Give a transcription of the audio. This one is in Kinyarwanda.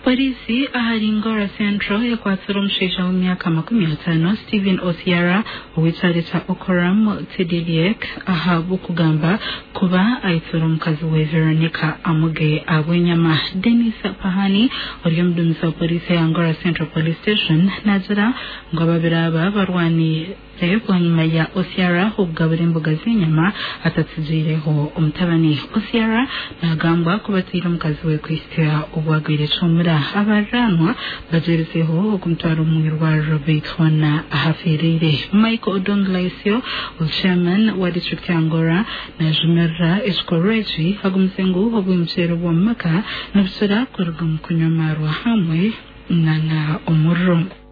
Polisi ahari Ngora Central yakwatsura umushaija w'imyaka 50 Stephen Osiara uwicarita Okoram Tidiliek ahabu kugamba kuba aitsura mukazi we Veronica Amuge abwenyama. Dennis Pahani uri mudumisa wa polisi ya Ngora Central Police Station nazira ngo ababiraba barwani kwa nyuma ya Osiara ubwabure imboga z'inyama atatsizireho umutabani. Osiara nagamba kubatira mukazi we kwistya ubwagwire cumura abaranwa bajereseho kumutwara umubiri wa Robert Wana ahaferere. Michael Odonglaisio chairman wa district ya Ngora na Jumera Escorechi hagumsengu obwimchero bw'amaka nabusora kurugum kunyomarwa hamwe nana umuro.